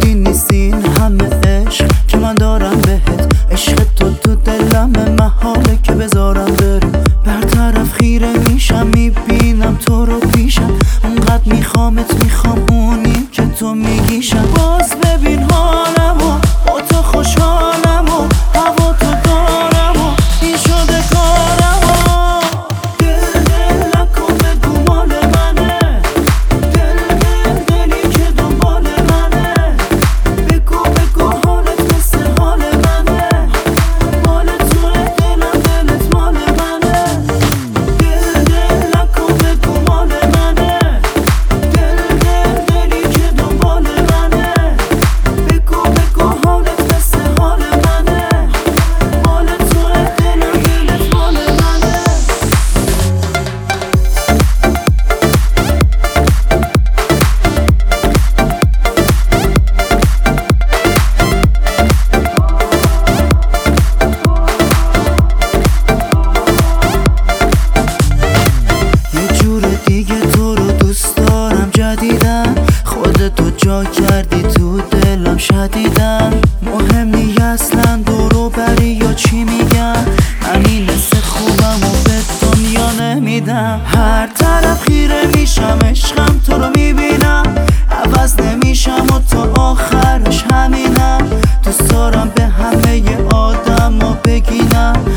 کافی نیست این همه عشق که من دارم بهت. عشق تو دلم محاله که بذارم بره. برطرف خیره میشم میبینم تو رو پیشم. اونقدر میخوام اونیم که تو میگیشم. باز ببین حالمو با تو خوشحالم و هوا تو دارم و این شده کارمو. دل نکن بگو مال منه. دلی که دنبال منه. بگو حالت مثل حال منه. مال توه دلت مال منه. دل نکن بگو مال منه. دلی که دنبال منه. بگو حالت مثل حال منه. مال توه دلت مال منه. یه جور دیگه تو رو دوست دارم جدیدن. خودتو جا کردی تو دلم شدیدن. مهم نی اصلا دورو بری یا چی میگن. من این حس خوبم و به دنیا نمیدم. هر طرف خیره میشم عشقم تو رو میبینم. عوض نمیشم و تا آخرش همینم. دوست دارم به همه آدم ها بگینم